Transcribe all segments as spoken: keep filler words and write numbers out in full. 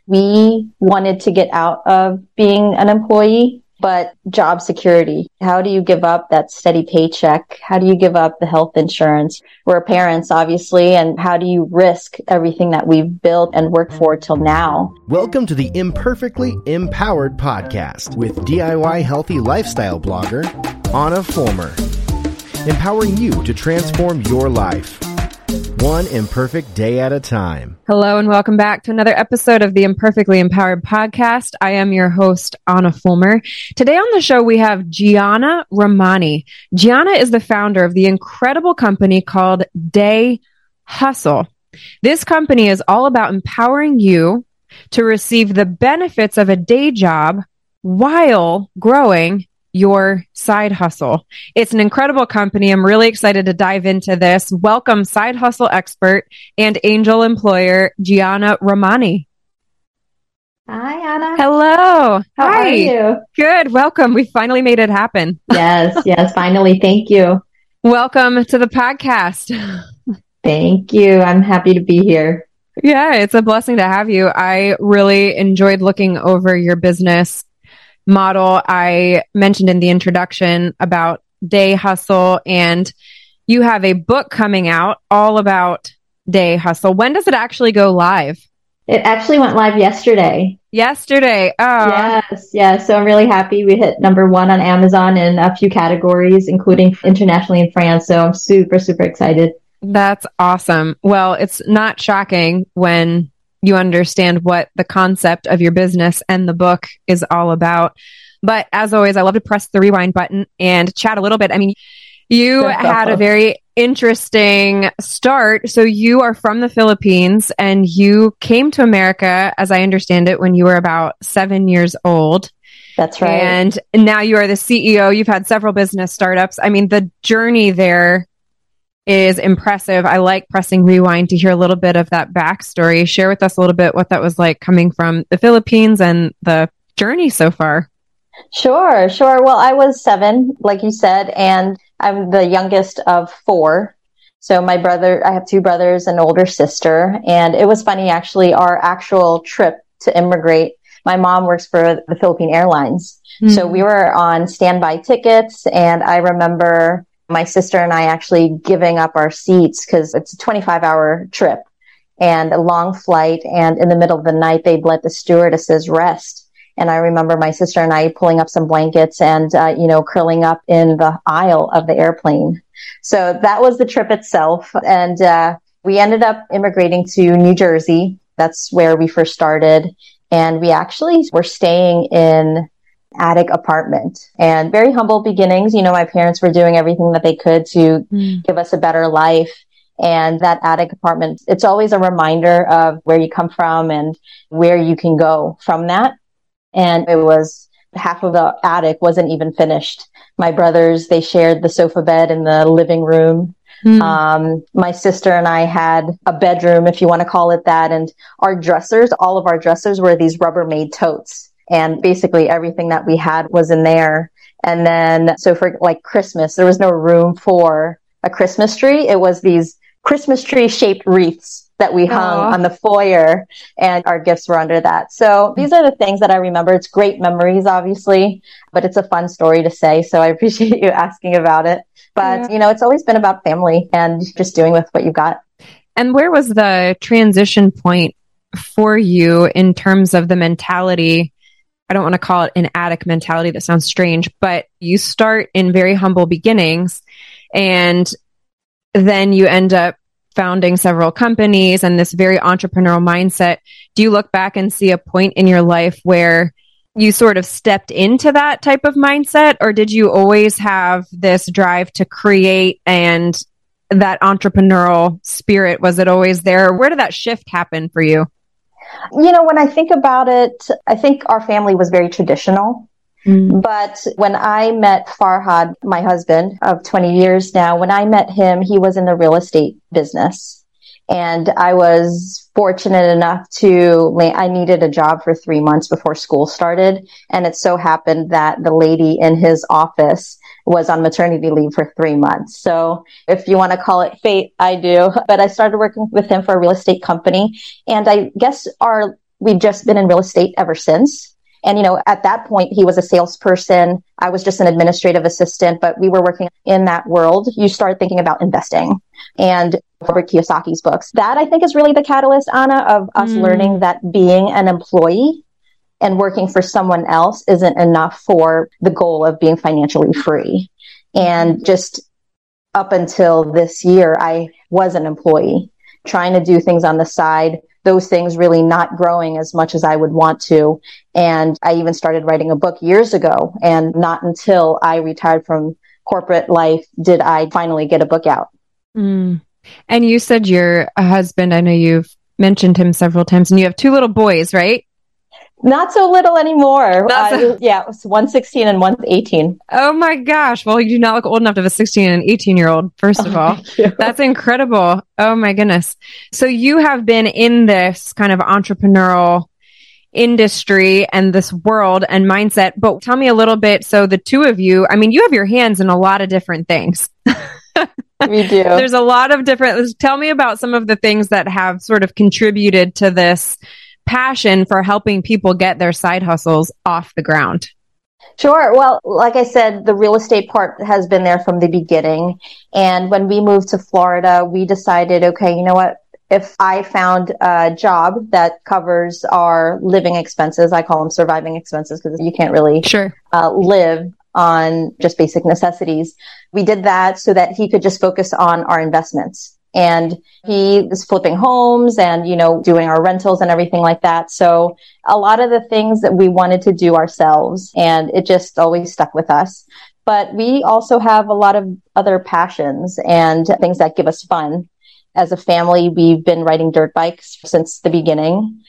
we wanted to get out of being an employee, but job security. How do you give up that steady paycheck? How do you give up the health insurance? We're parents, obviously, and how do you risk everything that we've built and worked for till now? Welcome to the Imperfectly Empowered podcast with D I Y healthy lifestyle blogger, Anna Fulmer. Empowering you to transform your life, one imperfect day at a time. Hello and welcome back to another episode of the Imperfectly Empowered podcast. I am your host, Anna Fulmer. Today on the show, we have Gianna Romani. Gianna is the founder of the incredible company called Day Hustle. This company is all about empowering you to receive the benefits of a day job while growing your side hustle. It's an incredible company. I'm really excited to dive into this. Welcome, side hustle expert and angel employer, Gianna Romani. Hi, Anna. Hello. How Hi. are you? Good. Welcome. We finally made it happen. Yes, yes, finally. Thank you. Welcome to the podcast. Thank you. I'm happy to be here. Yeah, it's a blessing to have you. I really enjoyed looking over your business model. I mentioned in the introduction about Day Hustle, and you have a book coming out all about Day Hustle. When does it actually go live? It actually went live yesterday. Yesterday. Oh, Yes, yes. So I'm really happy. We hit number one on Amazon in a few categories, including internationally in France. So I'm super, super excited. that's awesome. Well, it's not shocking when you understand what the concept of your business and the book is all about. But as always, I love to press the rewind button and chat a little bit. I mean, you had a very interesting start. So you are from the Philippines and you came to America, as I understand it, when you were about seven years old. That's right. And now you are the C E O. You've had several business startups. I mean, the journey there is impressive. I like pressing rewind to hear a little bit of that backstory. Share with us a little bit what that was like coming from the Philippines and the journey so far. Sure, sure. Well, I was seven, like you said, and I'm the youngest of four. So my brother, I have two brothers and an older sister. And it was funny, actually, our actual trip to immigrate. My mom works for the Philippine Airlines. Mm-hmm. So we were on standby tickets. And I remember my sister and I actually giving up our seats because it's a twenty-five hour trip and a long flight. And in the middle of the night, they'd let the stewardesses rest. And I remember my sister and I pulling up some blankets and, uh, you know, curling up in the aisle of the airplane. So that was the trip itself. And uh, we ended up immigrating to New Jersey. That's where we first started. And we actually were staying in attic apartment and very humble beginnings. You know, my parents were doing everything that they could to mm. give us a better life. And that attic apartment, it's always a reminder of where you come from and where you can go from that. And it was half of the attic wasn't even finished. My brothers, they shared the sofa bed in the living room. Mm. Um, my sister and I had a bedroom, if you want to call it that. And our dressers, all of our dressers were these Rubbermaid totes. And basically everything that we had was in there. And then, so for like Christmas, there was no room for a Christmas tree. It was these Christmas tree shaped wreaths that we hung Aww. On the foyer, and our gifts were under that. So these are the things that I remember. It's great memories, obviously, but it's a fun story to say. So I appreciate you asking about it. But, yeah. you know, it's always been about family and just doing with what you've got. And where was the transition point for you in terms of the mentality? I don't want to call it an attic mentality. That sounds strange, but you start in very humble beginnings and then you end up founding several companies and this very entrepreneurial mindset. Do you look back and see a point in your life where you sort of stepped into that type of mindset, or did you always have this drive to create and that entrepreneurial spirit? Was it always there? Where did that shift happen for you? You know, when I think about it, I think our family was very traditional. Mm. But when I met Farhad, my husband of twenty years now, when I met him, he was in the real estate business. And I was fortunate enough to, I needed a job for three months before school started. And it so happened that the lady in his office was on maternity leave for three months. So if you want to call it fate, I do. But I started working with him for a real estate company. And I guess our we've just been in real estate ever since. And, you know, at that point, he was a salesperson. I was just an administrative assistant, but we were working in that world. You start thinking about investing and Robert Kiyosaki's books. That, I think, is really the catalyst, Anna, of us mm. learning that being an employee and working for someone else isn't enough for the goal of being financially free. And just up until this year, I was an employee trying to do things on the side, those things really not growing as much as I would want to. And I even started writing a book years ago. And not until I retired from corporate life did I finally get a book out. Mm. And you said your husband, I know you've mentioned him several times, and you have two little boys, right? Not so little anymore. Not so- uh, yeah, it was one sixteen and one eighteen. Oh my gosh. Well, you do not look old enough to have a sixteen and eighteen year old, first of oh, all. That's incredible. Oh my goodness. So you have been in this kind of entrepreneurial industry and this world and mindset, but tell me a little bit. So the two of you, I mean, you have your hands in a lot of different things. We do. There's a lot of different, tell me about some of the things that have sort of contributed to this passion for helping people get their side hustles off the ground. Sure. Well, like I said, the real estate part has been there from the beginning. And when we moved to Florida, we decided, okay, you know what? If I found a job that covers our living expenses, I call them surviving expenses because you can't really sure. uh, live on just basic necessities. We did that so that he could just focus on our investments. And he was flipping homes and, you know, doing our rentals and everything like that. So a lot of the things that we wanted to do ourselves, and it just always stuck with us. But we also have a lot of other passions and things that give us fun. As a family, we've been riding dirt bikes since the beginning.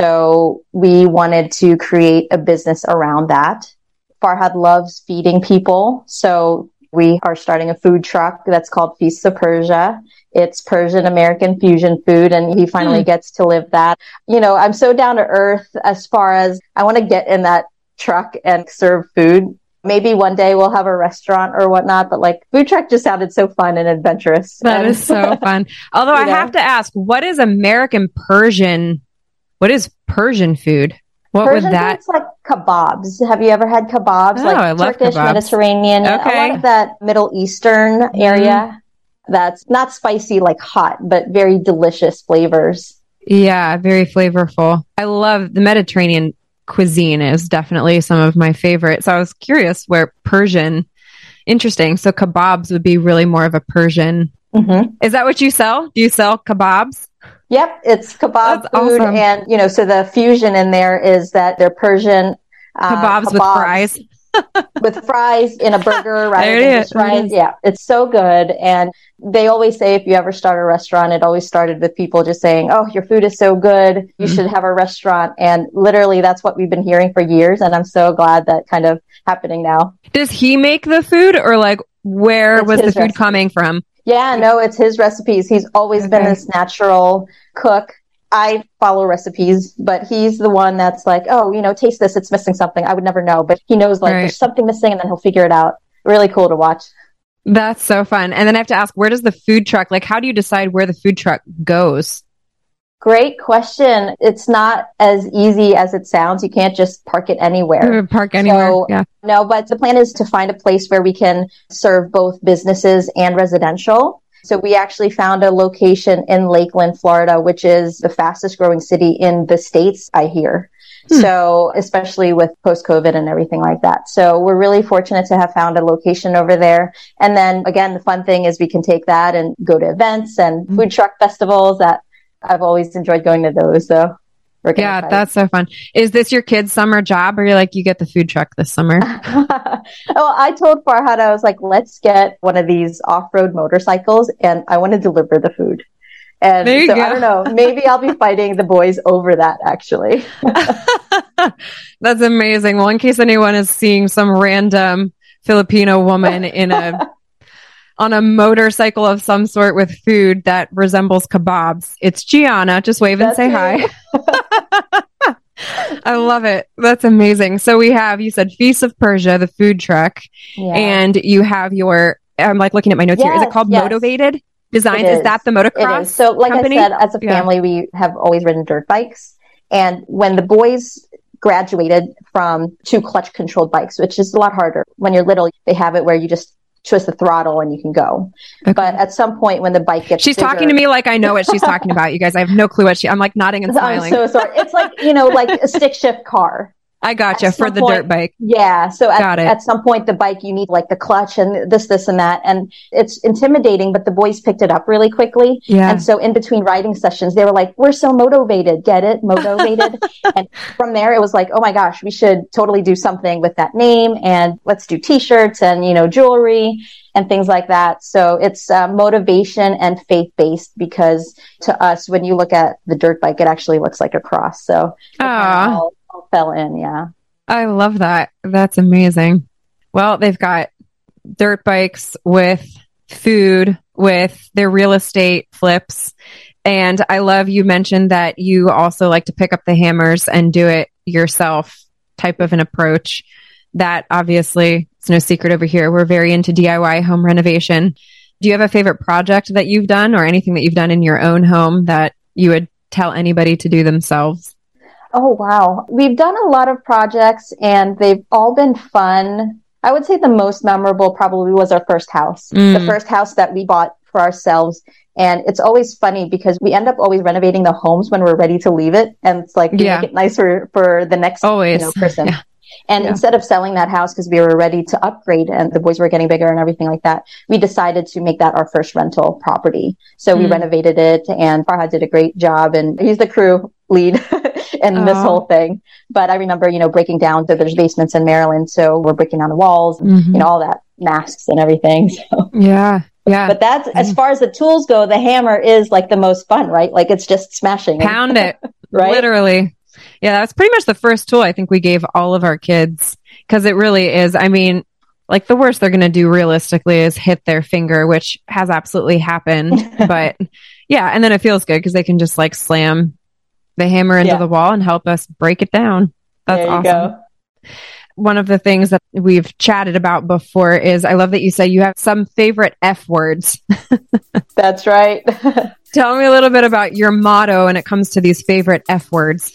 So we wanted to create a business around that. Farhad loves feeding people. So we are starting a food truck that's called Feasts of Persia. It's Persian American fusion food, and he finally mm. gets to live that. You know, I'm so down to earth as far as I want to get in that truck and serve food. Maybe one day we'll have a restaurant or whatnot, but like food truck just sounded so fun and adventurous. That and, is so fun. Although I know. have to ask, what is American Persian? What is Persian food? What Persian would that? It's like kebabs. Have you ever had kebabs? Oh, like I love Turkish, kebabs. Mediterranean, okay. a lot of that Middle Eastern area. Mm-hmm. That's not spicy, like hot, but very delicious flavors. Yeah, very flavorful. I love the Mediterranean cuisine is definitely some of my favorites. So I was curious where Persian, interesting. So kebabs would be really more of a Persian. Mm-hmm. Is that what you sell? Do you sell kebabs? Yep, it's kebab That's food. Awesome. And, you know, so the fusion in there is that they're Persian uh, kebabs, kebabs with fries. with fries in a burger rather than just fries. Yeah, it's so good. And they always say if you ever start a restaurant, it always started with people just saying, oh, your food is so good, you mm-hmm. should have a restaurant. And literally that's what we've been hearing for years. And I'm so glad that kind of happening now. Does he make the food, or like where it's was the food recipe. coming from? Yeah, no, it's his recipes. He's always okay. been this natural cook. I follow recipes, but he's the one that's like, oh, you know, taste this. It's missing something. I would never know, but he knows like right. there's something missing, and then he'll figure it out. Really cool to watch. That's so fun. And then I have to ask, where does the food truck, like, how do you decide where the food truck goes? Great question. It's not as easy as it sounds. You can't just park it anywhere. Park anywhere. So, yeah. No, but the plan is to find a place where we can serve both businesses and residential. So we actually found a location in Lakeland, Florida, which is the fastest growing city in the States, I hear. Hmm. So especially with post-COVID and everything like that. So we're really fortunate to have found a location over there. And then again, the fun thing is we can take that and go to events and hmm. food truck festivals. That I've always enjoyed going to those. So we're yeah, excited. That's so fun. Is this your kid's summer job, or you're like, you get the food truck this summer? Oh, I told Farhad, I was like, let's get one of these off-road motorcycles, and I want to deliver the food. And there you so go. I don't know, maybe I'll be fighting the boys over that, actually. That's amazing. Well, in case anyone is seeing some random Filipino woman in a on a motorcycle of some sort with food that resembles kebabs, it's Gianna. Just wave and That's say me. Hi. I love it. That's amazing. So we have, you said Feast of Persia, the food truck, yeah. and you have your, I'm like looking at my notes yes, here. Is it called yes. Motivated Designs? Is. is that the motocross It is. So like company? I said, as a family, yeah. we have always ridden dirt bikes. And when the boys graduated from two clutch controlled bikes, which is a lot harder. When you're little, they have it where you just twist the throttle and you can go. Okay. But at some point when the bike gets She's bigger, talking to me like I know what she's talking about, you guys. I have no clue what she, I'm like nodding and smiling. I'm so sorry. It's like, you know, like a stick shift car. I gotcha for the point, dirt bike. Yeah. So at, at some point, the bike, you need like the clutch and this, this, and that. And it's intimidating, but the boys picked it up really quickly. Yeah. And so in between riding sessions, they were like, we're so motivated. Get it? Motivated. And from there, it was like, oh my gosh, we should totally do something with that name. And let's do t-shirts and, you know, jewelry and things like that. So it's uh, motivation and faith-based, because to us, when you look at the dirt bike, it actually looks like a cross. So it kind of all, all fell in. Yeah. I love that. That's amazing. Well, they've got dirt bikes with food, with their real estate flips. And I love you mentioned that you also like to pick up the hammers and do it yourself type of an approach. That obviously, it's no secret over here. We're very into D I Y home renovation. Do you have a favorite project that you've done or anything that you've done in your own home that you would tell anybody to do themselves? Oh, wow. We've done a lot of projects and they've all been fun. I would say the most memorable probably was our first house, mm. the first house that we bought for ourselves. And it's always funny because we end up always renovating the homes when we're ready to leave it. And it's like, yeah. make it nicer for the next always. You know, person. Yeah. And yeah. instead of selling that house because we were ready to upgrade and the boys were getting bigger and everything like that, we decided to make that our first rental property. So mm. we renovated it, and Farhad did a great job, and he's the crew lead in uh, this whole thing. But I remember, you know, breaking down, so there's basements in Maryland, so we're breaking down the walls, and, mm-hmm. you know, all that, masks and everything. So yeah. Yeah. But that's, mm. as far as the tools go, the hammer is like the most fun, right? Like it's just smashing. Pound it. Right? Literally. Yeah, that's pretty much the first tool I think we gave all of our kids, because it really is. I mean, like the worst they're going to do realistically is hit their finger, which has absolutely happened. But yeah, and then it feels good because they can just like slam the hammer into yeah. the wall and help us break it down. That's there you awesome. Go. One of the things that we've chatted about before is, I love that you say you have some favorite F words. That's right. Tell me a little bit about your motto when it comes to these favorite F words.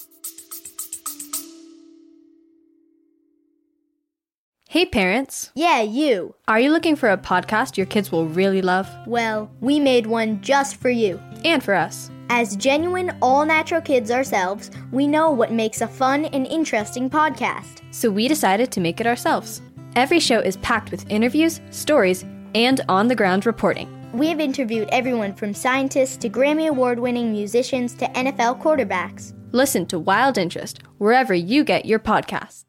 Hey parents. Yeah, you. Are you looking for a podcast your kids will really love? Well, we made one just for you. And for us. As genuine, all-natural kids ourselves, we know what makes a fun and interesting podcast. So we decided to make it ourselves. Every show is packed with interviews, stories, and on-the-ground reporting. We have interviewed everyone from scientists to Grammy Award-winning musicians to N F L quarterbacks. Listen to Wild Interest wherever you get your podcasts.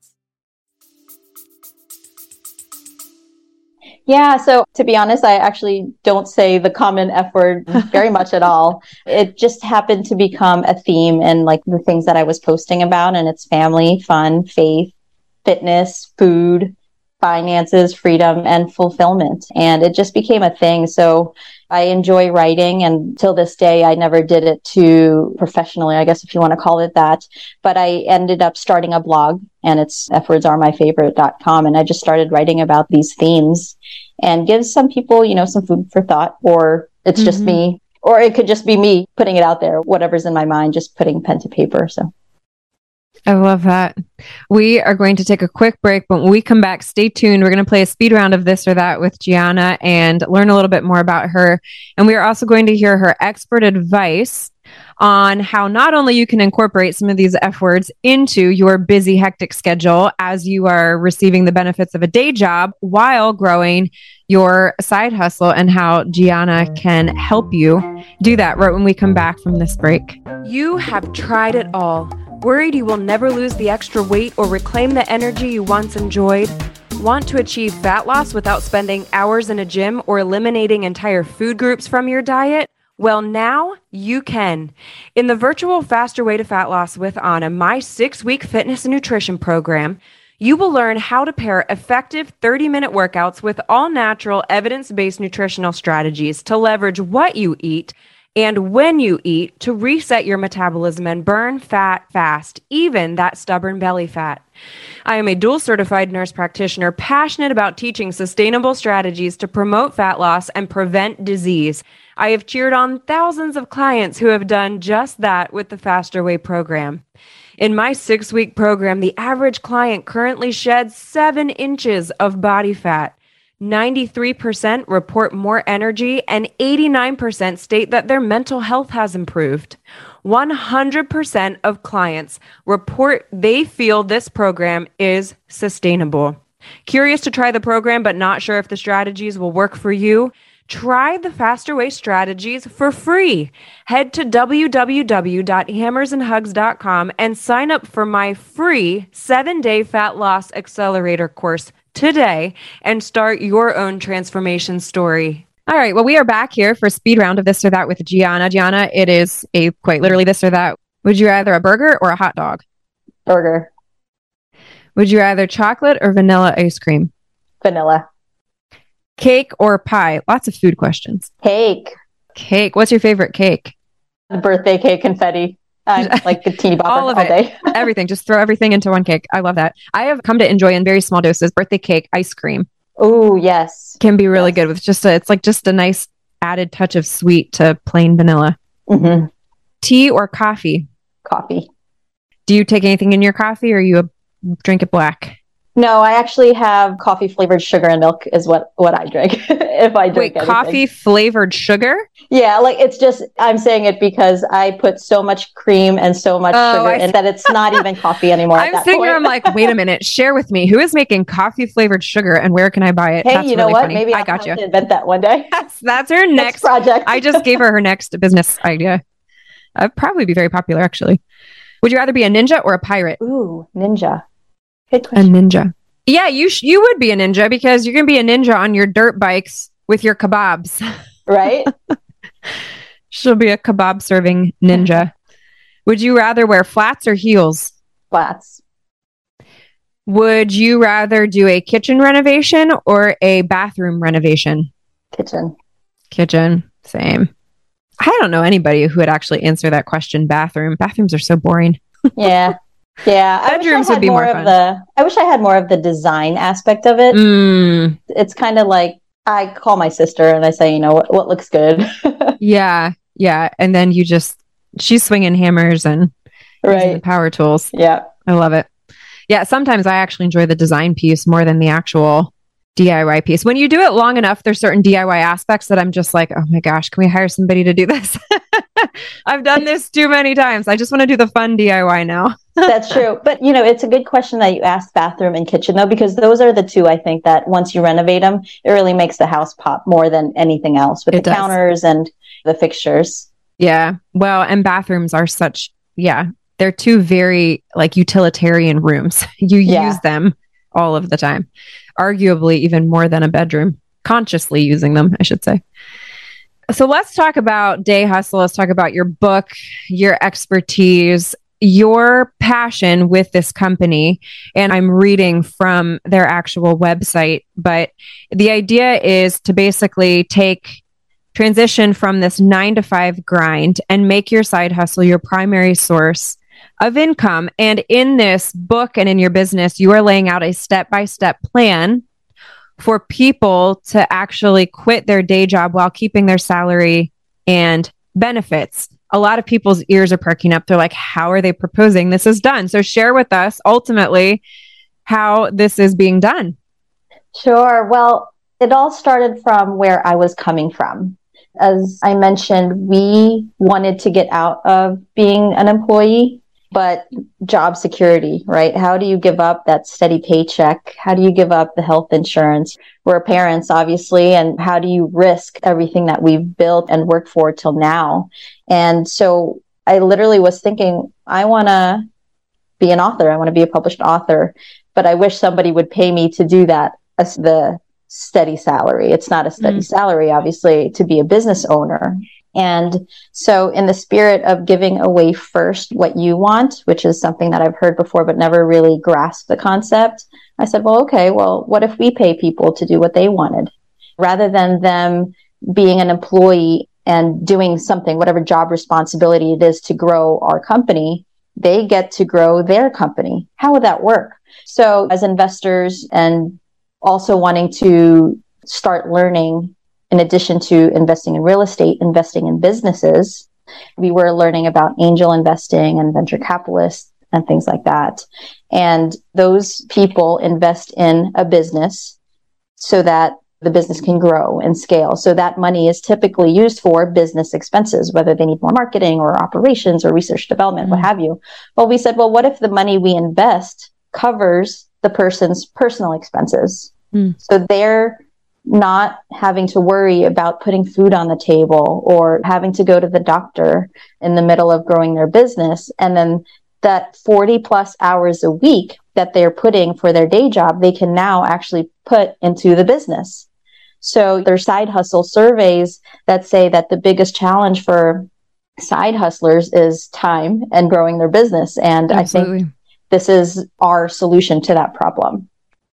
Yeah, so to be honest, I actually don't say the common F word very much at all. It just happened to become a theme in like the things that I was posting about, and it's family, fun, faith, fitness, food, finances, freedom, and fulfillment. And it just became a thing. So I enjoy writing, and till this day, I never did it too professionally, I guess if you want to call it that. But I ended up starting a blog, and it's f words are my favorite dot com. And I just started writing about these themes and gives some people, you know, some food for thought, or it's mm-hmm. just me, or it could just be me putting it out there, whatever's in my mind, just putting pen to paper. So I love that. We are going to take a quick break, but when we come back, stay tuned. We're going to play a speed round of this or that with Gianna and learn a little bit more about her. And we are also going to hear her expert advice on how not only you can incorporate some of these F words into your busy, hectic schedule as you are receiving the benefits of a day job while growing your side hustle, and how Gianna can help you do that right when we come back from this break. You have tried it all. Worried you will never lose the extra weight or reclaim the energy you once enjoyed? Want to achieve fat loss without spending hours in a gym or eliminating entire food groups from your diet? Well, now you can. In the virtual Faster Way to Fat Loss with Anna, my six-week fitness and nutrition program, you will learn how to pair effective thirty-minute workouts with all-natural, evidence-based nutritional strategies to leverage what you eat and when you eat to reset your metabolism and burn fat fast, even that stubborn belly fat. I am a dual certified nurse practitioner passionate about teaching sustainable strategies to promote fat loss and prevent disease. I have cheered on thousands of clients who have done just that with the Faster Way program. In my six-week program, the average client currently sheds seven inches of body fat. ninety-three percent report more energy, and eighty-nine percent state that their mental health has improved. one hundred percent of clients report they feel this program is sustainable. Curious to try the program but not sure if the strategies will work for you? Try the Faster Way strategies for free. Head to w w w dot hammers and hugs dot com and sign up for my free seven-day fat loss accelerator course today and start your own transformation story. All right. Well, we are back here for speed round of this or that with Gianna. Gianna, it is a quite literally this or that. Would you rather a burger or a hot dog? Burger. Would you rather chocolate or vanilla ice cream? Vanilla. Cake or pie? Lots of food questions. Cake. Cake. What's your favorite cake? Birthday cake confetti. I'm like the teeny bopper all of all it. day. Everything. Just throw everything into one cake. I love that. I have come to enjoy in very small doses birthday cake, ice cream. Oh, yes. Can be really Yes. good with just a, it's like just a nice added touch of sweet to plain vanilla. Mm-hmm. Tea or coffee? Coffee. Do you take anything in your coffee or you a, drink it black? No, I actually have coffee flavored sugar and milk is what, what I drink if I drink Wait, anything. coffee flavored sugar? Yeah, like it's just, I'm saying it because I put so much cream and so much Oh, sugar I in see. that it's not even coffee anymore. at I'm that sitting point. there, I'm like, wait a minute, share with me. Who is making coffee flavored sugar and where can I buy it? hey, That's you know really what? funny. Maybe I I'll got have you. to invent that one day. That's, that's her Next next project. I just gave her her next business idea. I'd probably be very popular, actually. Would you rather be a ninja or a pirate? Ooh, ninja. Good A question. ninja. Yeah, you sh- you would be a ninja because you're going to be a ninja on your dirt bikes with your kebabs. Right? She'll be a kebab serving ninja. Would you rather wear flats or heels? Flats. Would you rather do a kitchen renovation or a bathroom renovation? Kitchen. Kitchen. Same. I don't know anybody who would actually answer that question. Bathroom. Bathrooms are so boring. Yeah. Yeah. I wish I Bedrooms would had be more more fun. of the I wish I had more of the design aspect of it. Mm, It's kind of like I call my sister and I say, you know, what, what looks good. yeah. Yeah. And then you just, she's swinging hammers and using the Right. power tools. Yeah. I love it. Yeah. Sometimes I actually enjoy the design piece more than the actual D I Y piece. When you do it long enough, there's certain D I Y aspects that I'm just like, oh my gosh, can we hire somebody to do this? I've done this too many times. I just want to do the fun D I Y now. That's true. But, you know, it's a good question that you asked bathroom and kitchen, though, because those are the two, I think, that once you renovate them, it really makes the house pop more than anything else with It the does. counters and the fixtures. Yeah. Well, and bathrooms are such, yeah, they're two very like utilitarian rooms. You Yeah. use them all of the time, arguably even more than a bedroom, consciously using them, I should say. So let's talk about Day Hustle. Let's talk about your book, your expertise, your passion with this company. And I'm reading from their actual website, but the idea is to basically take transition from this nine to five grind and make your side hustle your primary source of income. And in this book and in your business, you are laying out a step-by-step plan for people to actually quit their day job while keeping their salary and benefits. A lot of people's ears are perking up. They're like, how are they proposing this is done? So share with us ultimately how this is being done. Sure. Well, it all started from where I was coming from. As I mentioned, we wanted to get out of being an employee, but job security, right? How do you give up that steady paycheck? How do you give up the health insurance? We're parents, obviously, and how do you risk everything that we've built and worked for till now? And so I literally was thinking, I want to be an author. I want to be a published author, but I wish somebody would pay me to do that as the steady salary. It's not a steady Mm. salary, obviously, to be a business owner. And so in the spirit of giving away first what you want, which is something that I've heard before, but never really grasped the concept, I said, well, okay, well, what if we pay people to do what they wanted rather than them being an employee and doing something, whatever job responsibility it is to grow our company, they get to grow their company. How would that work? So as investors and also wanting to start learning, in addition to investing in real estate, investing in businesses, we were learning about angel investing and venture capitalists and things like that. And those people invest in a business so that the business can grow and scale. So that money is typically used for business expenses, whether they need more marketing or operations or research development, mm-hmm. what have you. Well, we said, well, what if the money we invest covers the person's personal expenses? Mm. So they're not having to worry about putting food on the table or having to go to the doctor in the middle of growing their business. And then that forty plus hours a week that they're putting for their day job, they can now actually put into the business. So there's side hustle surveys that say that the biggest challenge for side hustlers is time and growing their business. And Absolutely. I think this is our solution to that problem.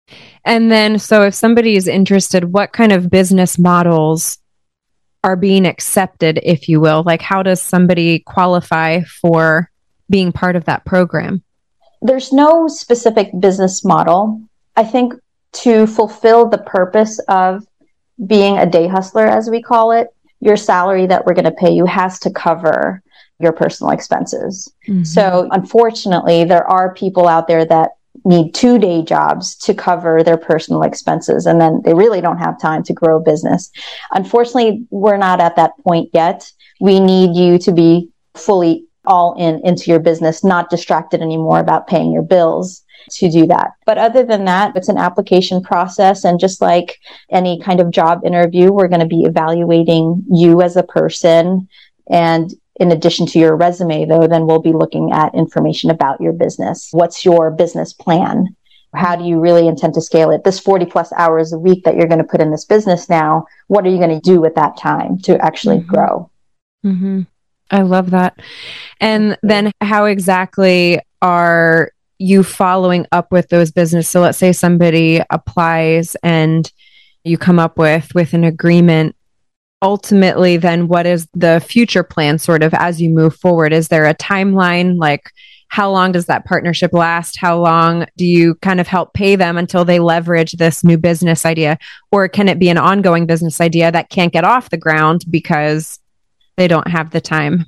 And then, so if somebody is interested, what kind of business models are being accepted, if you will? Like, how does somebody qualify for being part of that program? There's no specific business model. I think to fulfill the purpose of being a day hustler, as we call it, your salary that we're going to pay you has to cover your personal expenses. Mm-hmm. So unfortunately, there are people out there that need two day jobs to cover their personal expenses, and then they really don't have time to grow a business. Unfortunately, we're not at that point yet. We need you to be fully all in into your business, not distracted anymore about paying your bills to do that. But other than that, it's an application process. And just like any kind of job interview, we're going to be evaluating you as a person. And in addition to your resume, though, then we'll be looking at information about your business. What's your business plan? How do you really intend to scale it? This forty plus hours a week that you're going to put in this business now, what are you going to do with that time to actually mm-hmm. grow? Mm-hmm. I love that. And then how exactly are you following up with those businesses? So let's say somebody applies and you come up with, with an agreement. Ultimately, then what is the future plan sort of as you move forward? Is there a timeline? Like, how long does that partnership last? How long do you kind of help pay them until they leverage this new business idea? Or can it be an ongoing business idea that can't get off the ground because they don't have the time?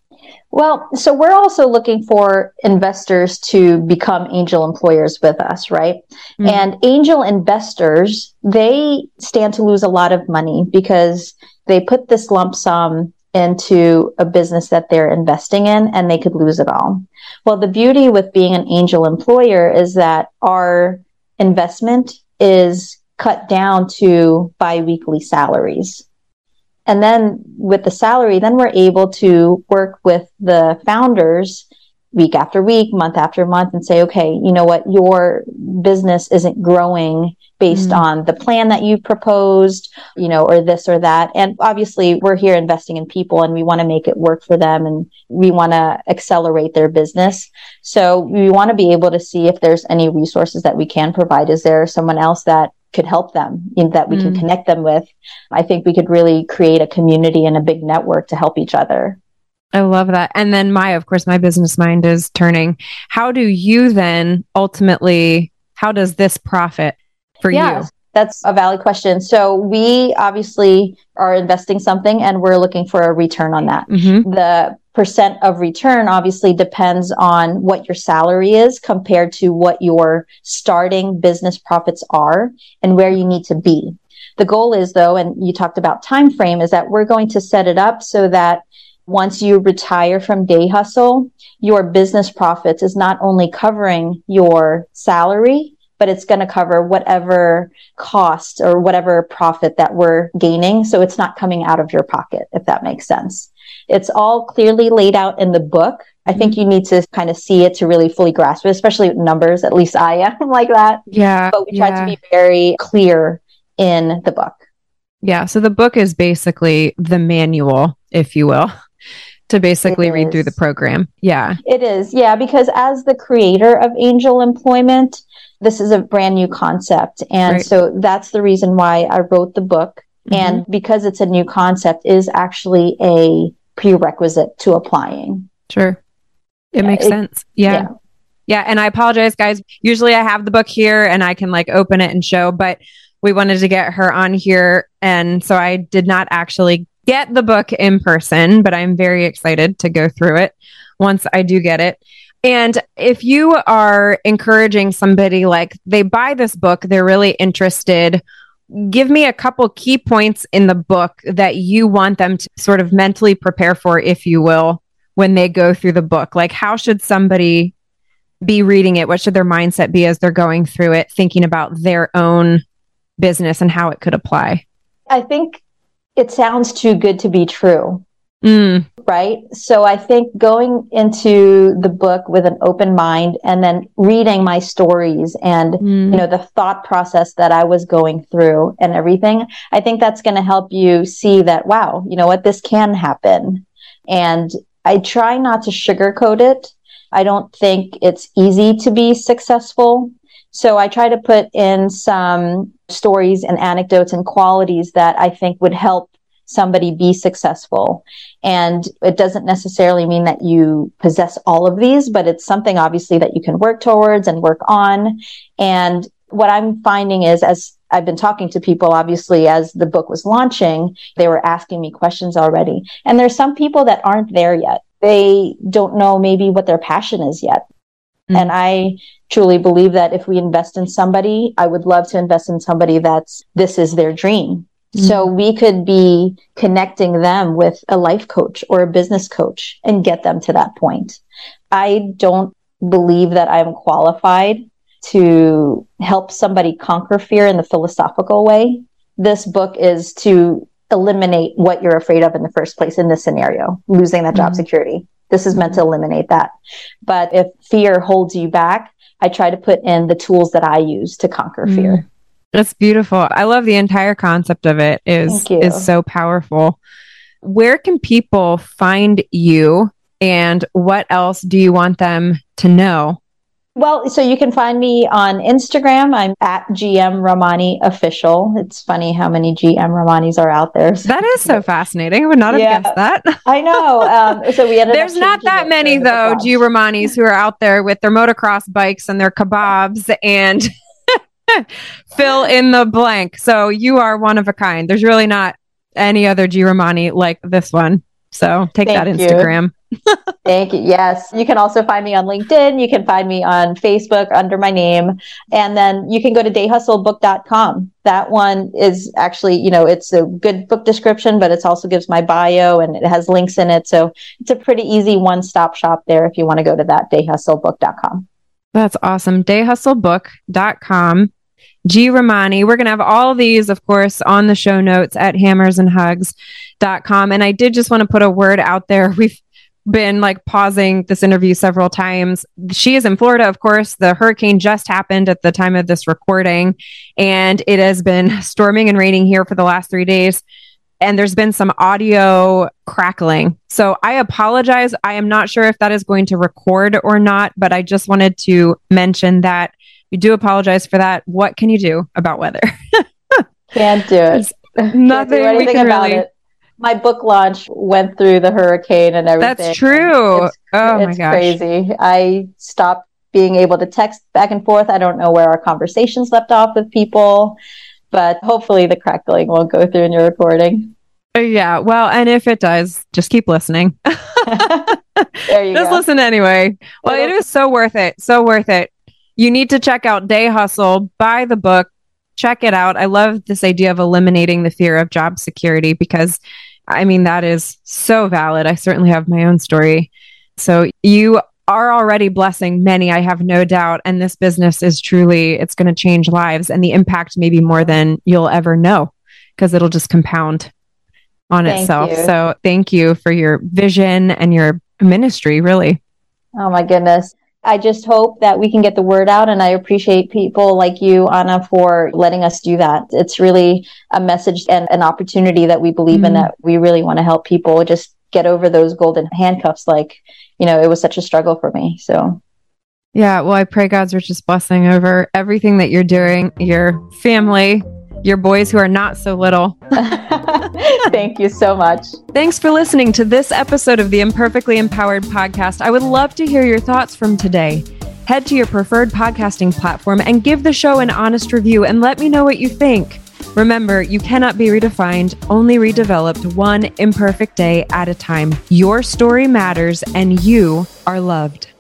Well, so we're also looking for investors to become angel employers with us, right? Mm-hmm. And angel investors, they stand to lose a lot of money because they put this lump sum into a business that they're investing in and they could lose it all. Well, the beauty with being an angel employer is that our investment is cut down to biweekly salaries. And then with the salary, then we're able to work with the founders week after week, month after month, and say, okay, you know what, your business isn't growing based mm. on the plan that you proposed, you know, or this or that. And obviously we're here investing in people and we want to make it work for them and we want to accelerate their business. So we want to be able to see if there's any resources that we can provide. Is there someone else that could help them, you know, that we mm. can connect them with? I think we could really create a community and a big network to help each other. I love that. And then my, of course, my business mind is turning. How do you then ultimately, how does this profit for yeah, you? That's a valid question. So we obviously are investing something and we're looking for a return on that. Mm-hmm. The percent of return obviously depends on what your salary is compared to what your starting business profits are and where you need to be. The goal is, though, and you talked about time frame, is that we're going to set it up so that once you retire from day hustle, your business profits is not only covering your salary, but it's going to cover whatever cost or whatever profit that we're gaining. So it's not coming out of your pocket, if that makes sense. It's all clearly laid out in the book. I think you need to kind of see it to really fully grasp it, especially with numbers. At least I am like that. Yeah. But we try yeah. to be very clear in the book. Yeah. So the book is basically the manual, if you will, to basically read through the program. Yeah. It is. Yeah. Because as the creator of Angel Employment, this is a brand new concept. And right. so that's the reason why I wrote the book. Mm-hmm. And because it's a new concept, is actually a prerequisite to applying. Sure. It Yeah, makes it- sense. Yeah. yeah. Yeah. And I apologize, guys. Usually I have the book here and I can like open it and show, but we wanted to get her on here. And so I did not actually get the book in person, but I'm very excited to go through it once I do get it. And if you are encouraging somebody, like they buy this book, they're really interested, give me a couple key points in the book that you want them to sort of mentally prepare for, if you will, when they go through the book. Like, how should somebody be reading it? What should their mindset be as they're going through it, thinking about their own business and how it could apply? I think it sounds too good to be true. Mm. Right? So I think going into the book with an open mind and then reading my stories and, Mm. you know, the thought process that I was going through and everything, I think that's going to help you see that, wow, you know what, this can happen. And I try not to sugarcoat it. I don't think it's easy to be successful. So I try to put in some stories and anecdotes and qualities that I think would help somebody be successful. And it doesn't necessarily mean that you possess all of these, but it's something obviously that you can work towards and work on. And what I'm finding is, as I've been talking to people, obviously, as the book was launching, they were asking me questions already. And there's some people that aren't there yet. They don't know maybe what their passion is yet. Mm-hmm. And I truly believe that if we invest in somebody, I would love to invest in somebody that's, this is their dream. Mm-hmm. So we could be connecting them with a life coach or a business coach and get them to that point. I don't believe that I'm qualified to help somebody conquer fear in the philosophical way. This book is to eliminate what you're afraid of in the first place in this scenario, losing that job mm-hmm. security. This is meant to eliminate that. But if fear holds you back, I try to put in the tools that I use to conquer mm-hmm. fear. That's beautiful. I love the entire concept of it. Is is so powerful. Where can people find you, and what else do you want them to know? Well, so you can find me on Instagram. I'm at G M Ramani Official. It's funny how many G M Ramanis are out there. That is so fascinating. I would not have yeah, guessed that. I know. Um, so we ended There's up not that many, though, G Ramanis who are out there with their motocross bikes and their kebabs and fill in the blank. So you are one of a kind. There's really not any other G Ramani like this one. So take Thank that you. Instagram. Thank you. Yes. You can also find me on LinkedIn. You can find me on Facebook under my name. And then you can go to day hustle book dot com. That one is actually, you know, it's a good book description, but it also gives my bio and it has links in it. So it's a pretty easy one-stop shop there if you want to go to that, day hustle book dot com. That's awesome. day hustle book dot com. G Ramani. We're going to have all of these, of course, on the show notes at hammers and hugs dot com. And I did just want to put a word out there. We've been like pausing this interview several times. She is in Florida, of course. The hurricane just happened at the time of this recording, and it has been storming and raining here for the last three days. And there's been some audio crackling. So I apologize. I am not sure if that is going to record or not, but I just wanted to mention that we do apologize for that. What can you do about weather? Can't do it. Nothing do we can about really. It. My book launch went through the hurricane and everything. That's true. It's, oh it's my gosh. crazy. I stopped being able to text back and forth. I don't know where our conversations left off with people, but hopefully the crackling won't go through in your recording. Yeah. Well, and if it does, just keep listening. There you just go. listen anyway. Well, it is so worth it. So worth it. You need to check out Day Hustle, buy the book, check it out. I love this idea of eliminating the fear of job security because, I mean, that is so valid. I certainly have my own story. So you are already blessing many, I have no doubt. And this business is truly, it's going to change lives, and the impact may be more than you'll ever know because it'll just compound on Thank itself. you. So thank you for your vision and your ministry, really. Oh my goodness. I just hope that we can get the word out, and I appreciate people like you, Anna, for letting us do that. It's really a message and an opportunity that we believe mm-hmm. in, that we really want to help people just get over those golden handcuffs. Like, you know, it was such a struggle for me. So, yeah, well, I pray God's richest blessing over everything that you're doing, your family, your boys who are not so little. Thank you so much. Thanks for listening to this episode of the Imperfectly Empowered podcast. I would love to hear your thoughts from today. Head to your preferred podcasting platform and give the show an honest review and let me know what you think. Remember, you cannot be redefined, only redeveloped one imperfect day at a time. Your story matters and you are loved.